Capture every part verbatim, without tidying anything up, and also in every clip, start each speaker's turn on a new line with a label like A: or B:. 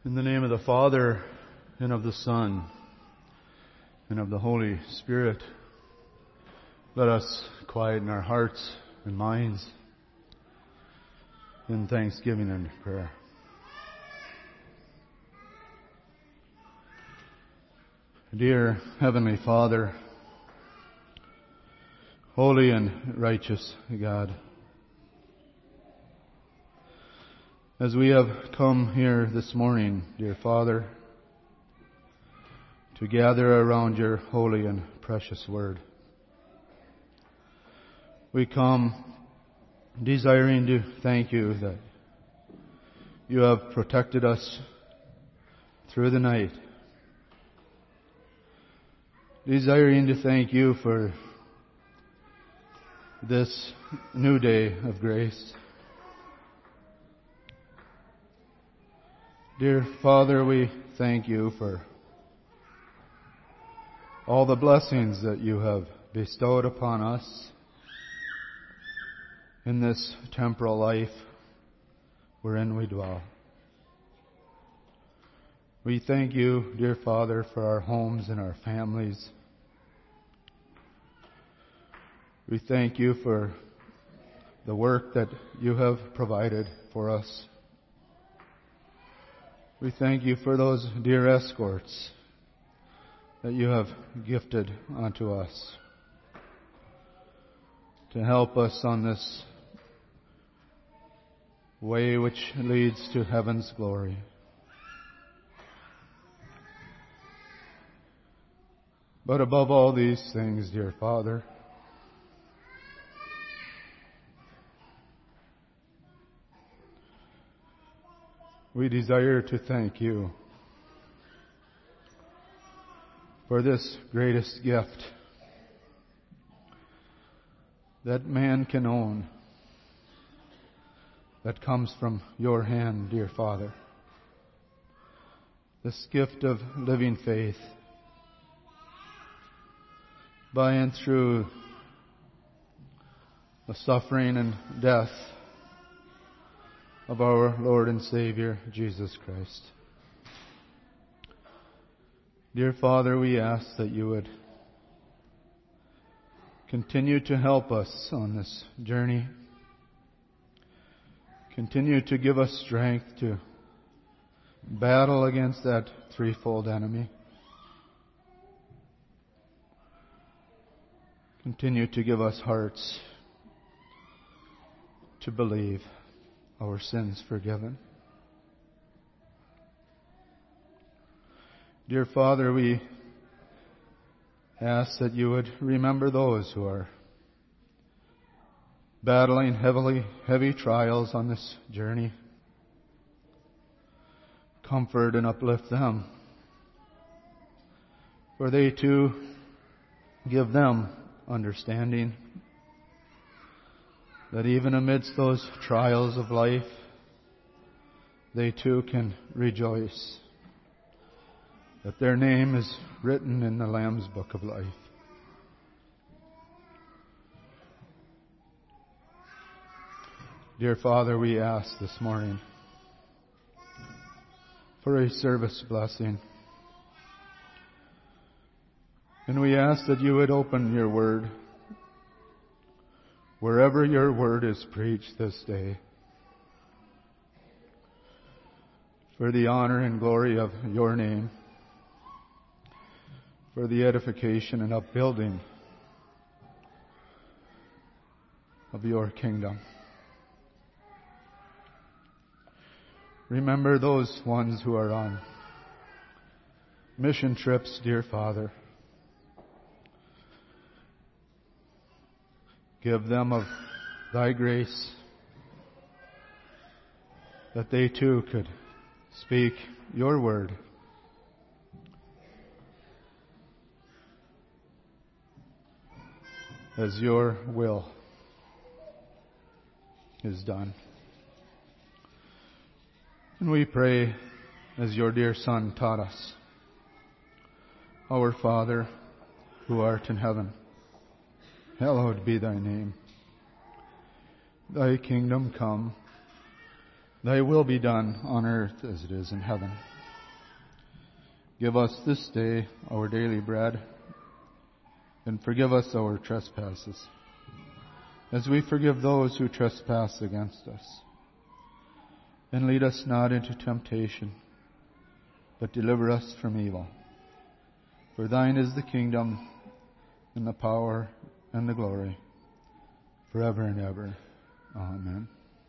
A: In the name of the Father, and of the Son, and of the Holy Spirit, let us quieten our hearts and minds in thanksgiving and prayer. Dear Heavenly Father, holy and righteous God, as we have come here this morning, dear Father, to gather around your holy and precious word, we come desiring to thank you that you have protected us through the night, desiring to thank you for this new day of grace. Dear Father, we thank you for all the blessings that you have bestowed upon us in this temporal life wherein we dwell. We thank you, dear Father, for our homes and our families. We thank you for the work that you have provided for us. We thank you for those dear escorts that you have gifted unto us to help us on this way which leads to heaven's glory. But above all these things, dear Father, we desire to thank you for this greatest gift that man can own, that comes from your hand, dear Father. This gift of living faith by and through the suffering and death of our Lord and Savior, Jesus Christ. Dear Father, we ask that you would continue to help us on this journey. Continue to give us strength to battle against that threefold enemy. Continue to give us hearts to believe our sins forgiven. Dear Father, we ask that you would remember those who are battling heavily, heavy trials on this journey. Comfort and uplift them, for they too give them understanding that even amidst those trials of life, they too can rejoice that their name is written in the Lamb's Book of Life. Dear Father, we ask this morning for a service blessing. And we ask that you would open your word wherever your word is preached this day, for the honor and glory of your name, for the edification and upbuilding of your kingdom. Remember those ones who are on mission trips, dear Father. Give them of thy grace, that they too could speak your word. As your will is done. And we pray, as your dear Son taught us, Our Father, who art in heaven, hallowed be thy name. Thy kingdom come, thy will be done on earth as it is in heaven. Give us this day our daily bread, and forgive us our trespasses, as we forgive those who trespass against us. And lead us not into temptation, but deliver us from evil. For thine is the kingdom, and the power, and the glory, forever and ever. Amen.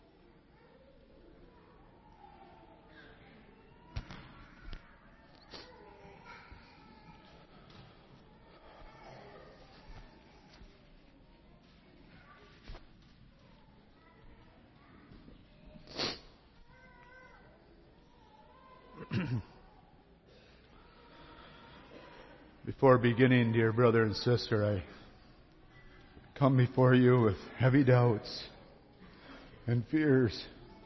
A: Before beginning, dear brother and sister, I come before you with heavy doubts and fears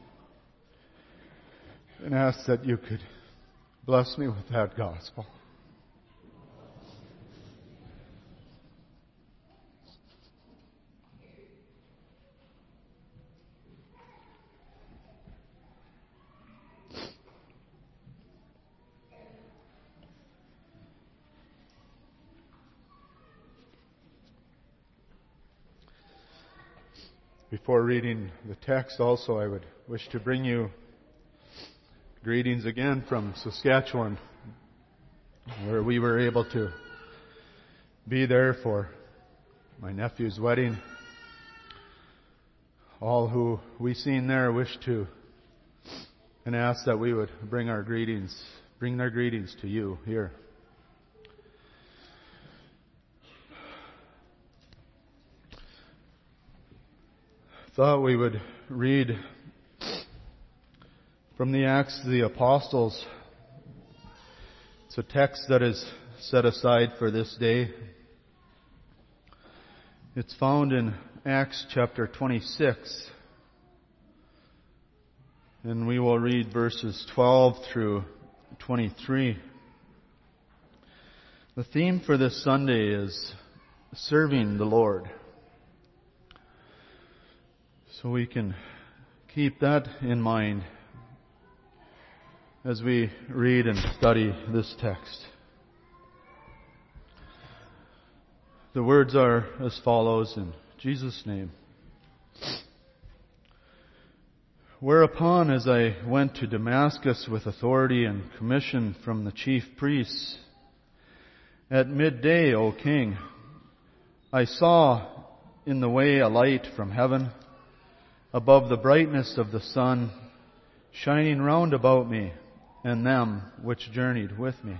A: and ask that you could bless me with that gospel. Before reading the text also, I would wish to bring you greetings again from Saskatchewan, where we were able to be there for my nephew's wedding. All who we seen there wish to and ask that we would bring our greetings, bring their greetings to you here. Thought we would read from the Acts of the Apostles. It's a text that is set aside for this day. It's found in Acts chapter twenty-six. And we will read verses twelve through twenty-three. The theme for this Sunday is serving the Lord. So we can keep that in mind as we read and study this text. The words are as follows in Jesus' name. Whereupon, as I went to Damascus with authority and commission from the chief priests, at midday, O King, I saw in the way a light from heaven, above the brightness of the sun, shining round about me and them which journeyed with me.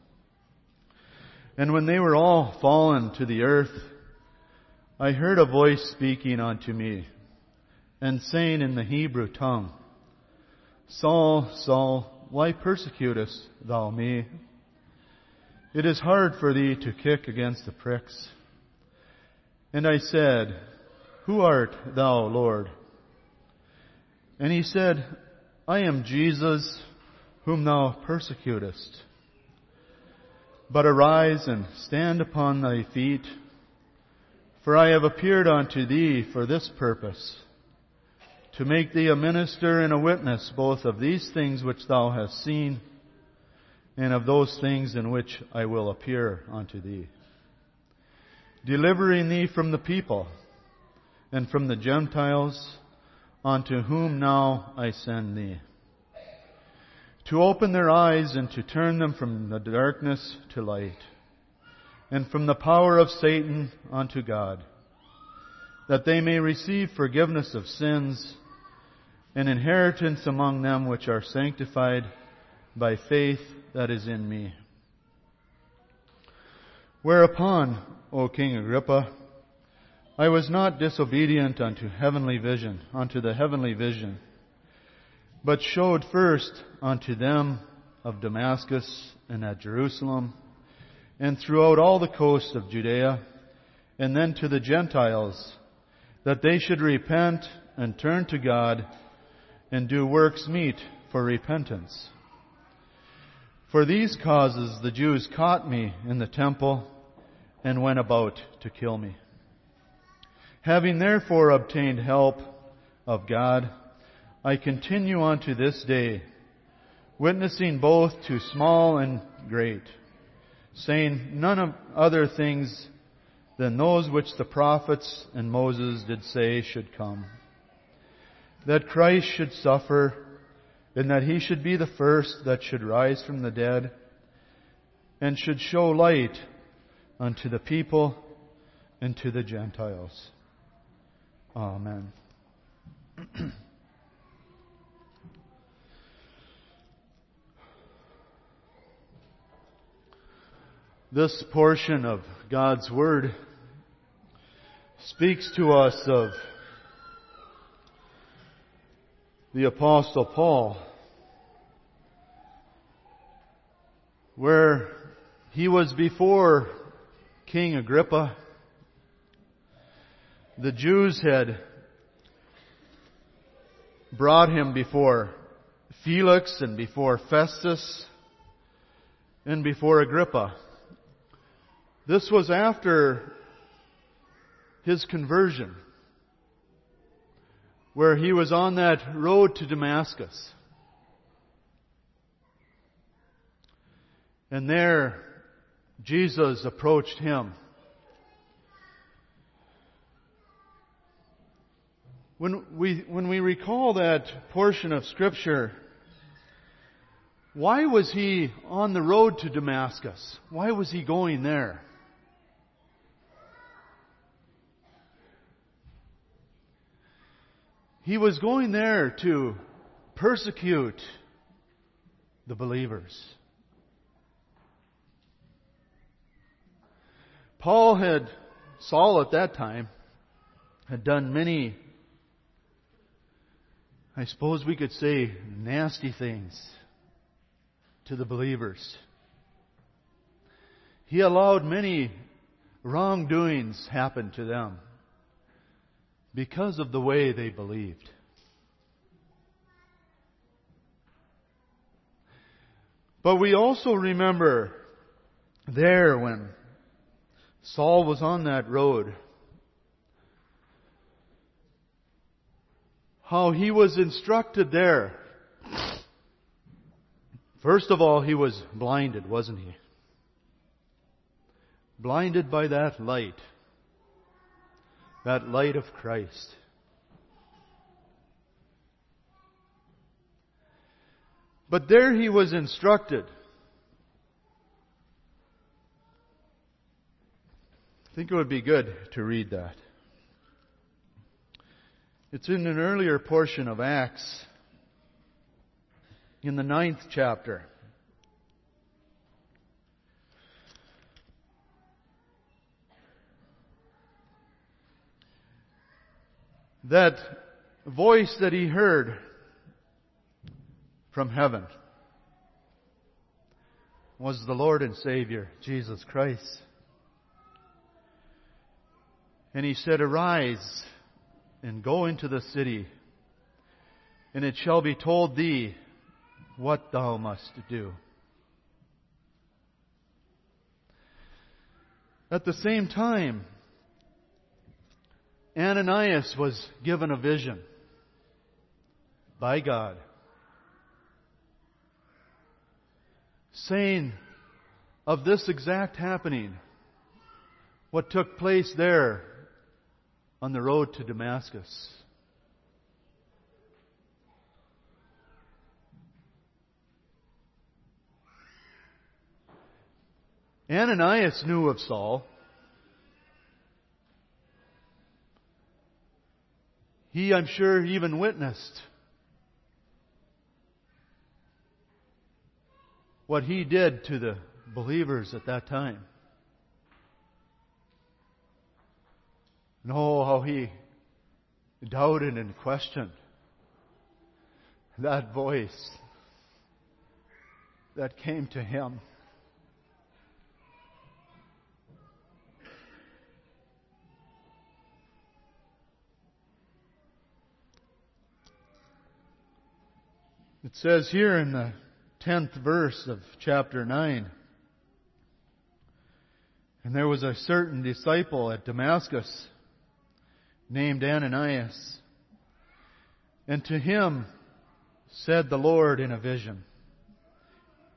A: And when they were all fallen to the earth, I heard a voice speaking unto me, and saying in the Hebrew tongue, Saul, Saul, why persecutest thou me? It is hard for thee to kick against the pricks. And I said, Who art thou, Lord? And he said, I am Jesus, whom thou persecutest. But arise and stand upon thy feet, for I have appeared unto thee for this purpose, to make thee a minister and a witness both of these things which thou hast seen, and of those things in which I will appear unto thee, delivering thee from the people and from the Gentiles, unto whom now I send thee, to open their eyes and to turn them from the darkness to light, and from the power of Satan unto God, that they may receive forgiveness of sins, and inheritance among them which are sanctified by faith that is in me. Whereupon, O King Agrippa, I was not disobedient unto heavenly vision, unto the heavenly vision, but showed first unto them of Damascus and at Jerusalem, and throughout all the coast of Judea, and then to the Gentiles, that they should repent and turn to God, and do works meet for repentance. For these causes the Jews caught me in the temple, and went about to kill me. Having therefore obtained help of God, I continue unto this day, witnessing both to small and great, saying none of other things than those which the prophets and Moses did say should come. That Christ should suffer, and that he should be the first that should rise from the dead, and should show light unto the people and to the Gentiles. Amen. This portion of God's Word speaks to us of the Apostle Paul, where he was before King Agrippa. The Jews had brought him before Felix and before Festus and before Agrippa. This was after his conversion, where he was on that road to Damascus. And there, Jesus approached him. When we, when we recall that portion of Scripture, why was he on the road to Damascus? Why was he going there? He was going there to persecute the believers. Paul had, Saul at that time, had done many, I suppose we could say, nasty things to the believers. He allowed many wrongdoings happen to them because of the way they believed. But we also remember there when Saul was on that road, how he was instructed there. First of all, he was blinded, wasn't he? Blinded by that light. That light of Christ. But there he was instructed. I think it would be good to read that. It's in an earlier portion of Acts, in the ninth chapter. That voice that he heard from heaven was the Lord and Savior, Jesus Christ. And he said, "Arise and go into the city, and it shall be told thee what thou must do." At the same time, Ananias was given a vision by God, saying of this exact happening, what took place there on the road to Damascus. Ananias knew of Saul. He, I'm sure, even witnessed what he did to the believers at that time. And oh, how he doubted and questioned that voice that came to him. It says here in the tenth verse of chapter nine, "And there was a certain disciple at Damascus named Ananias, and to him said the Lord in a vision,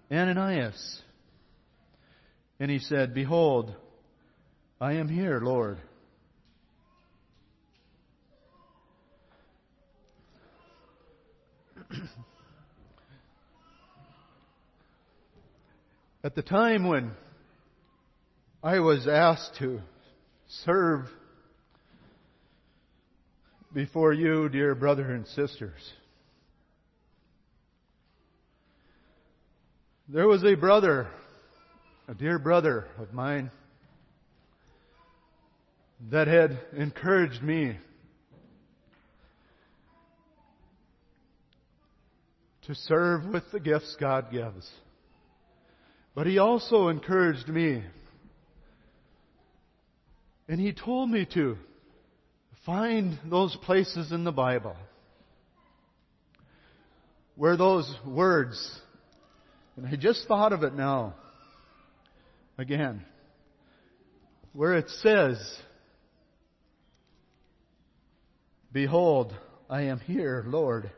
A: Ananias. And he said, Behold, I am here, Lord. At the time when I was asked to serve before you, dear brother and sisters, there was a brother, a dear brother of mine, that had encouraged me to serve with the gifts God gives. But he also encouraged me, and he told me to find those places in the Bible where those words, and I just thought of it now, again, where it says, Behold, I am here, Lord.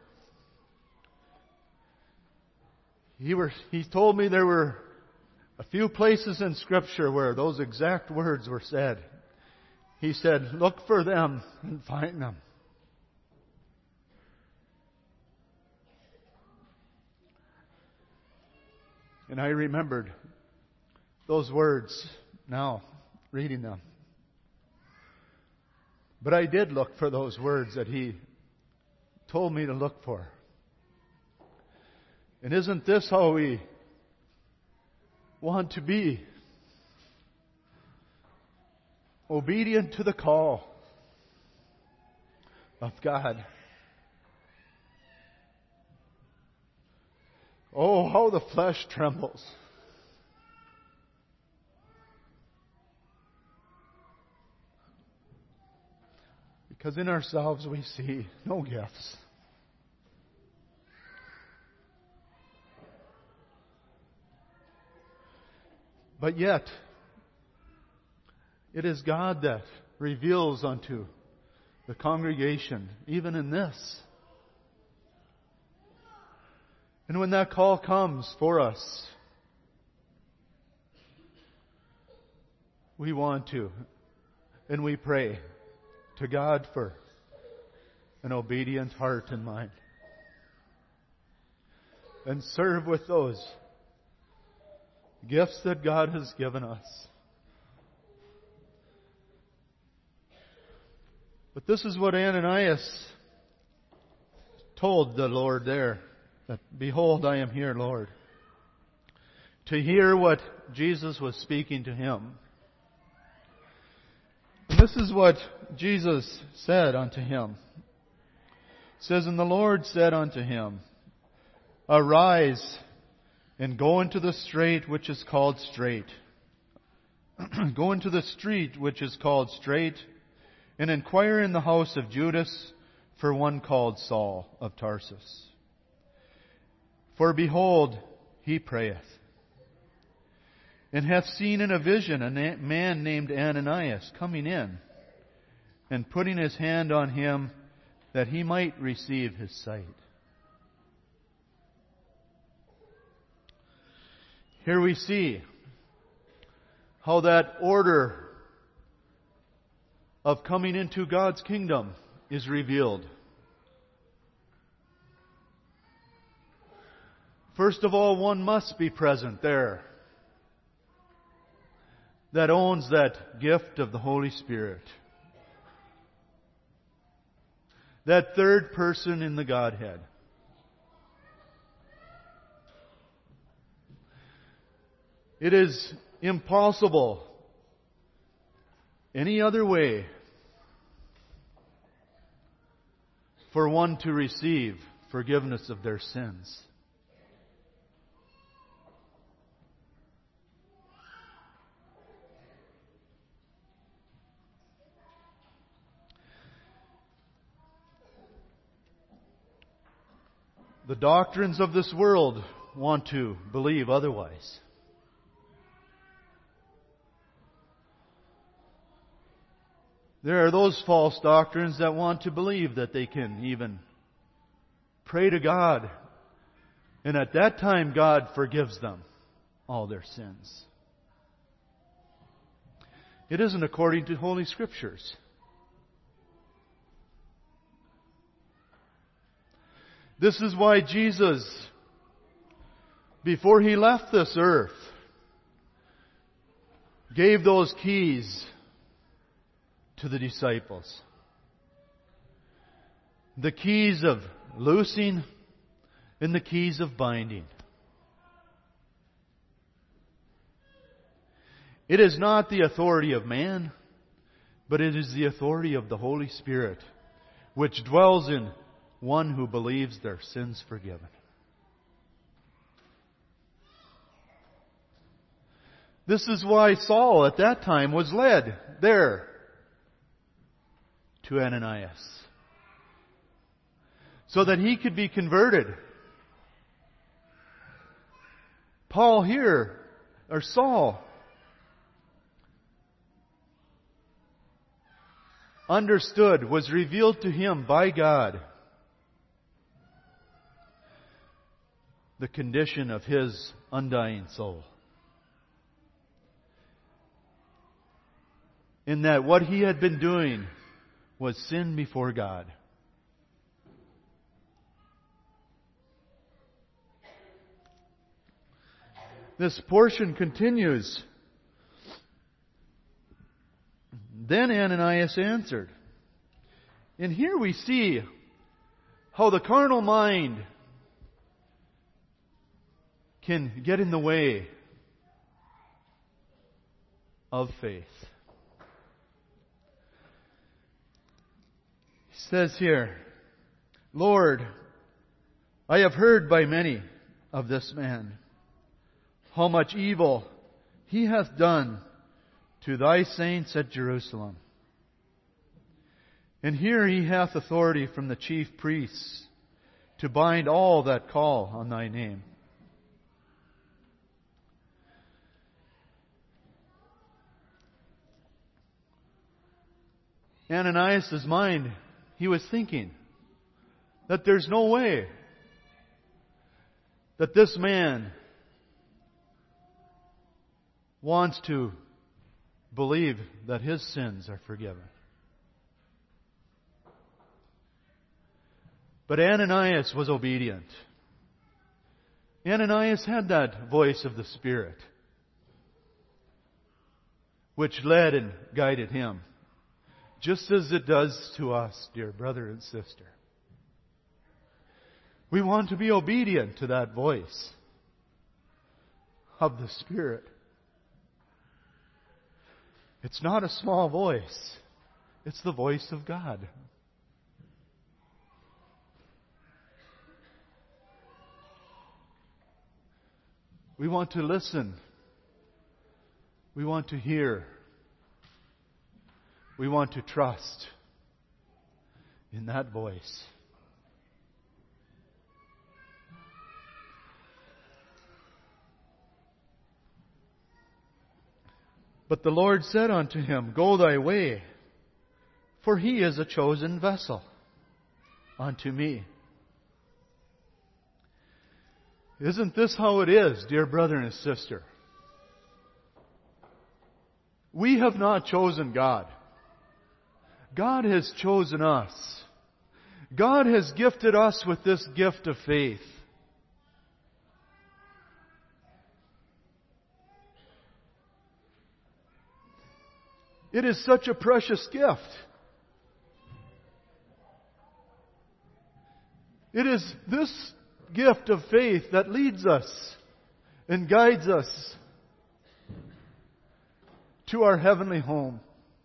A: He, were, he told me there were a few places in Scripture where those exact words were said. He said, look for them and find them. And I remembered those words now, reading them. But I did look for those words that he told me to look for. And isn't this how we want to be? Obedient to the call of God. Oh, how the flesh trembles. Because in ourselves we see no gifts. But yet, it is God that reveals unto the congregation, even in this. And when that call comes for us, we want to, and we pray to God for an obedient heart and mind. And serve with those gifts that God has given us. But this is what Ananias told the Lord there, that, Behold, I am here, Lord. To hear what Jesus was speaking to him. And this is what Jesus said unto him. It says, And the Lord said unto him, Arise, and go into the street which is called Straight. Go into the street which is called Straight, and inquire in the house of Judas for one called Saul of Tarsus. For behold, he prayeth, and hath seen in a vision a man named Ananias coming in, and putting his hand on him, that he might receive his sight. Here we see how that order of coming into God's kingdom is revealed. First of all, one must be present there that owns that gift of the Holy Spirit. That third person in the Godhead. It is impossible any other way for one to receive forgiveness of their sins. The doctrines of this world want to believe otherwise. There are those false doctrines that want to believe that they can even pray to God And at that time, God forgives them all their sins. It isn't according to Holy Scriptures. This is why Jesus, before He left this earth, gave those keys to the disciples. The keys of loosing and the keys of binding. It is not the authority of man, but it is the authority of the Holy Spirit, which dwells in one who believes their sins forgiven. This is why Saul at that time was led there to Ananias, so that he could be converted. Paul here, or Saul, understood, was revealed to him by God, the condition of his undying soul. In that what he had been doing was sin before God. This portion continues. Then Ananias answered. And here we see how the carnal mind can get in the way of faith. He says here, Lord, I have heard by many of this man how much evil he hath done to thy saints at Jerusalem. And here he hath authority from the chief priests to bind all that call on thy name. Ananias' mind, he was thinking that there's no way that this man wants to believe that his sins are forgiven. But Ananias was obedient. Ananias had that voice of the Spirit, which led and guided him, just as it does to us, dear brother and sister. We want to be obedient to that voice of the Spirit. It's not a small voice. It's the voice of God. We want to listen. We want to hear. We want to trust in that voice. But the Lord said unto him, Go thy way, for he is a chosen vessel unto me. Isn't this how it is, dear brother and sister? We have not chosen God. God has chosen us. God has gifted us with this gift of faith. It is such a precious gift. It is this gift of faith that leads us and guides us to our heavenly home.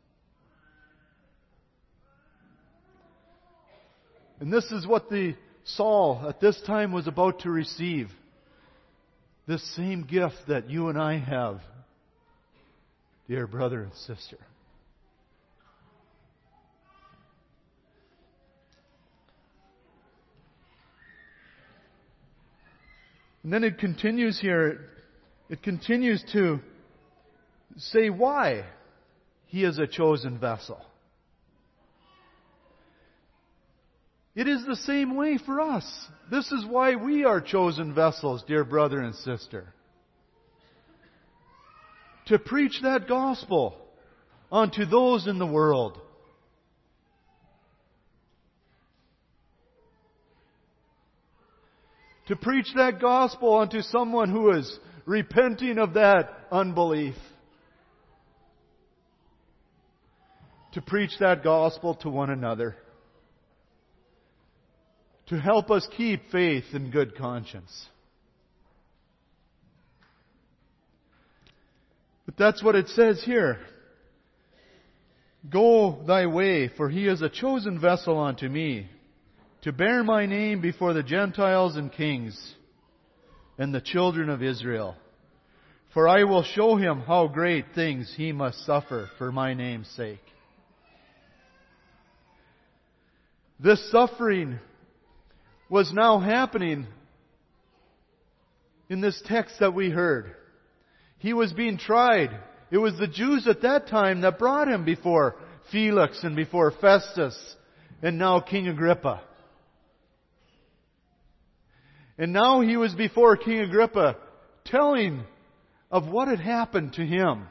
A: And this is what the Saul at this time was about to receive. This same gift that you and I have, dear brother and sister. And then it continues here, it continues to say why he is a chosen vessel. It is the same way for us. This is why we are chosen vessels, dear brother and sister. To preach that gospel unto those in the world. To preach that gospel unto someone who is repenting of that unbelief. To preach that gospel to one another. To help us keep faith and good conscience. But that's what it says here. Go thy way, for he is a chosen vessel unto me, to bear my name before the Gentiles and kings, and the children of Israel. For I will show him how great things he must suffer for my name's sake. This suffering was now happening in this text that we heard. He was being tried. It was the Jews at that time that brought him before Felix and before Festus and now King Agrippa. And now he was before King Agrippa telling of what had happened to him.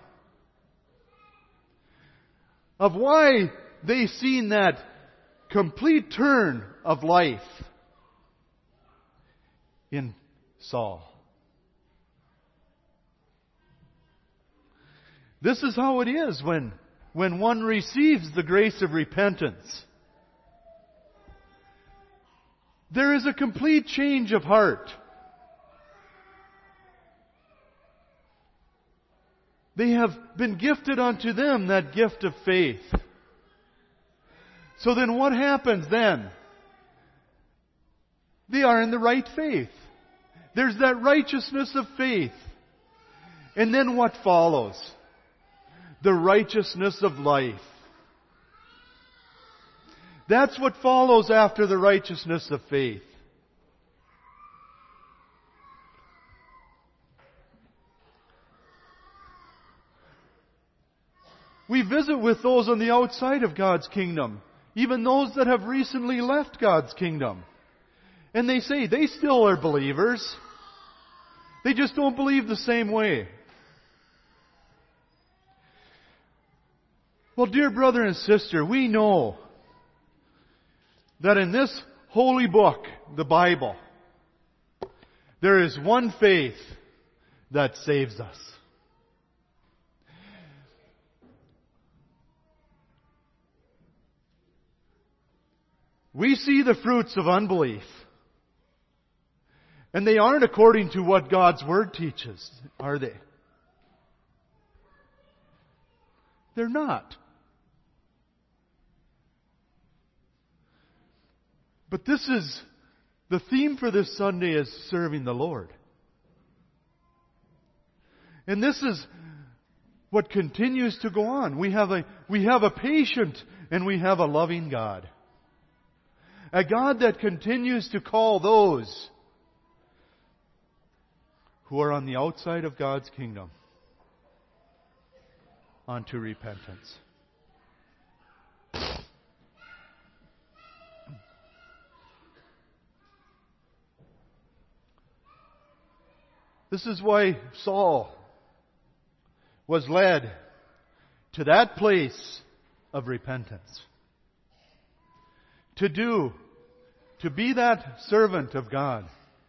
A: Of why they seen that complete turn of life in Saul. This is how it is when, when one receives the grace of repentance. There is a complete change of heart. They have been gifted unto them that gift of faith. So then what happens then? They are in the right faith. There's that righteousness of faith. And then what follows? The righteousness of life. That's what follows after the righteousness of faith. We visit with those on the outside of God's kingdom, even those that have recently left God's kingdom. And they say they still are believers. They just don't believe the same way. Well, dear brother and sister, we know that in this holy book, the Bible, there is one faith that saves us. We see the fruits of unbelief. And they aren't according to what God's Word teaches, are they? They're not. But this is, the theme for this Sunday is serving the Lord. And this is what continues to go on. We have a, we have a patient and we have a loving God. A God that continues to call those who are on the outside of God's kingdom unto repentance. This is why Saul was led to that place of repentance. To do, to be that servant of God.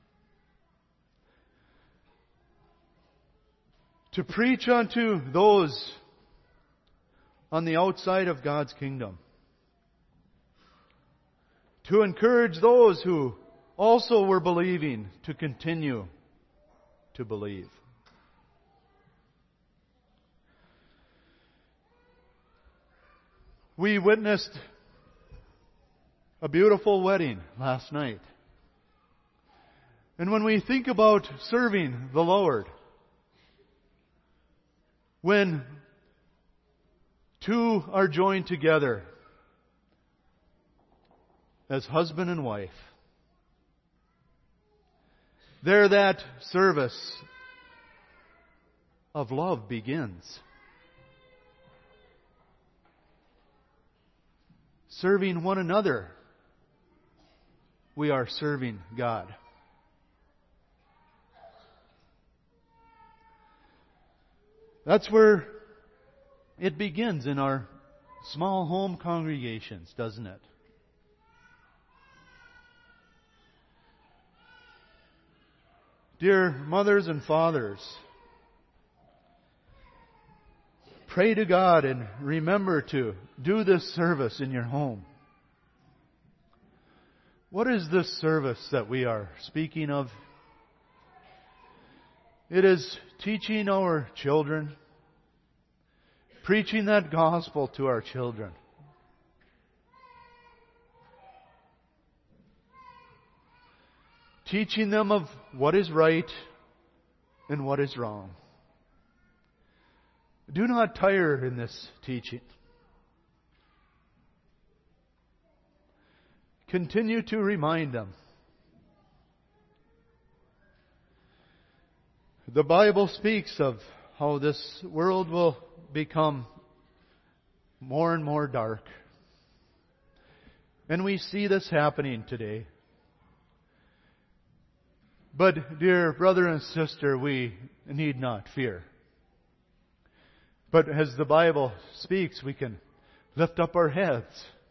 A: To preach unto those on the outside of God's kingdom. To encourage those who also were believing to continue to believe. We witnessed a beautiful wedding last night. And when we think about serving the Lord, when two are joined together as husband and wife, there that service of love begins. Serving one another we are serving God. That's where it begins, in our small home congregations, doesn't it? Dear mothers and fathers, pray to God and remember to do this service in your home. What is this service that we are speaking of? It is teaching our children, preaching that gospel to our children. Teaching them of what is right and what is wrong. Do not tire in this teaching. Continue to remind them. The Bible speaks of how this world will become more and more dark. And we see this happening today. But, dear brother and sister, we need not fear. But as the Bible speaks, we can lift up our heads.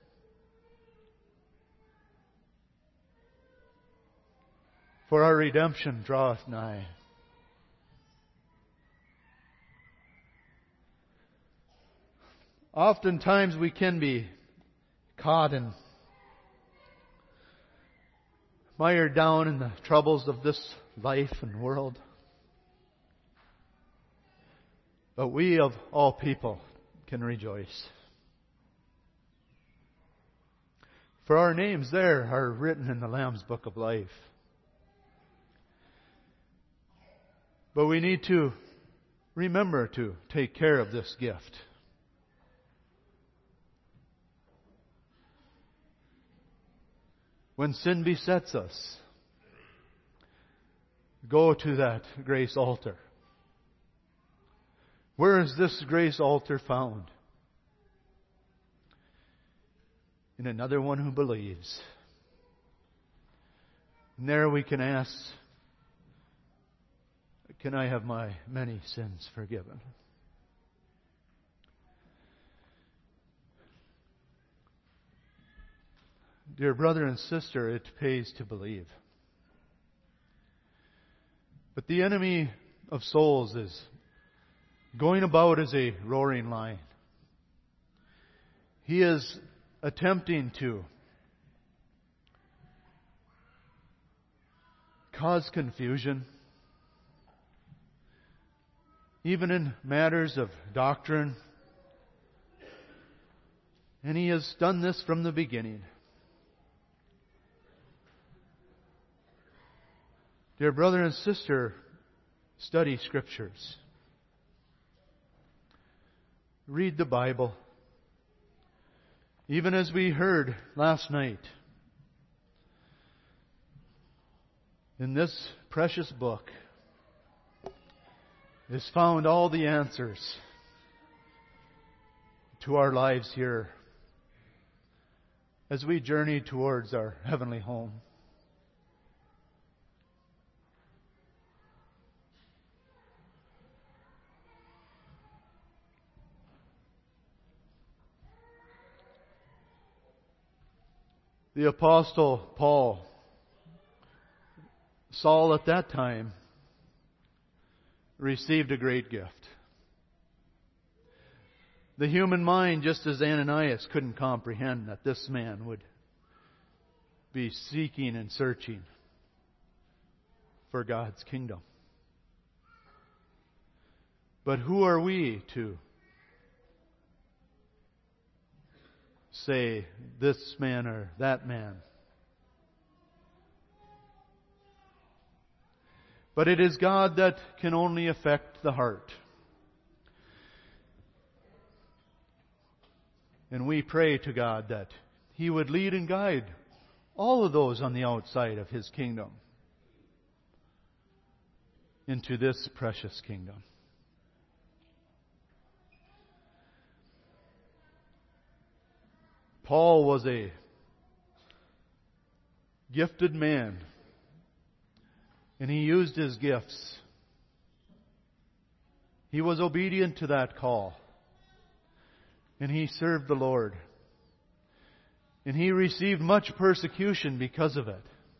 A: For our redemption draweth nigh. Oftentimes we can be caught and mired down in the troubles of this life and world. But we of all people can rejoice. For our names there are written in the Lamb's Book of Life. But we need to remember to take care of this gift. When sin besets us, go to that grace altar. Where is this grace altar found? In another one who believes. And there we can ask, can I have my many sins forgiven? Dear brother and sister, it pays to believe. But the enemy of souls is going about as a roaring lion. He is attempting to cause confusion, even in matters of doctrine. And he has done this from the beginning. Dear brother and sister, study Scriptures. Read the Bible. Even as we heard last night, in this precious book is found all the answers to our lives here as we journey towards our heavenly home. The Apostle Paul, Saul at that time, received a great gift. The human mind, just as Ananias couldn't comprehend that this man would be seeking and searching for God's kingdom. But who are we to say this man or that man? But it is God that can only affect the heart. And we pray to God that He would lead and guide all of those on the outside of His kingdom into this precious kingdom. Paul was a gifted man. And he used his gifts. He was obedient to that call. And he served the Lord. And he received much persecution because of it.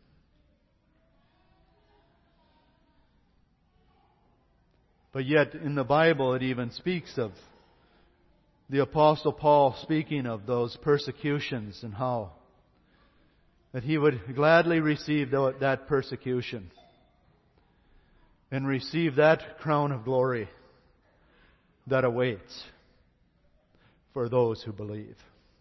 A: But yet in the Bible it even speaks of the Apostle Paul speaking of those persecutions and how that he would gladly receive that persecution and receive that crown of glory that awaits for those who believe.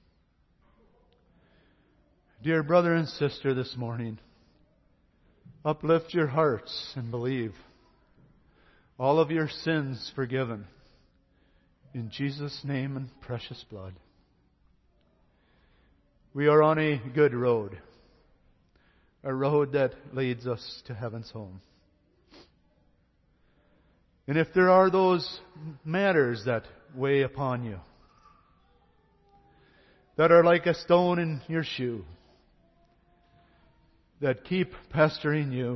A: Dear brother and sister, this morning, uplift your hearts and believe. All of your sins forgiven in Jesus' name and precious blood. We are on a good road, a road that leads us to heaven's home. And if there are those matters that weigh upon you, that are like a stone in your shoe, that keep pestering you,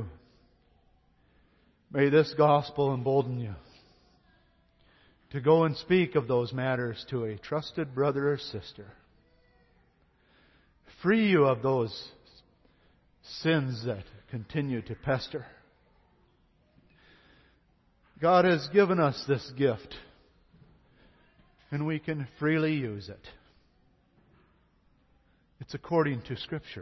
A: may this gospel embolden you to go and speak of those matters to a trusted brother or sister. Free you of those sins that continue to pester. God has given us this gift, and we can freely use it. It's according to Scripture.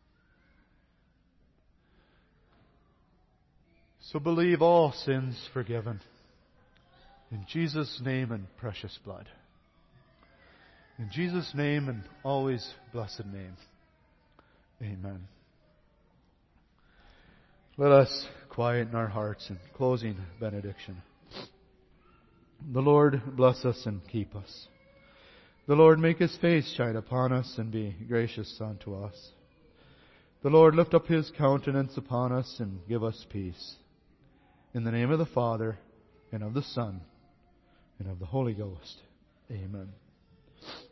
A: So believe all sins forgiven. In Jesus' name and precious blood. In Jesus' name and always blessed name. Amen. Let us quieten our hearts in closing benediction. The Lord bless us and keep us. The Lord make His face shine upon us and be gracious unto us. The Lord lift up His countenance upon us and give us peace. In the name of the Father, and of the Son, and of the Holy Ghost. Amen.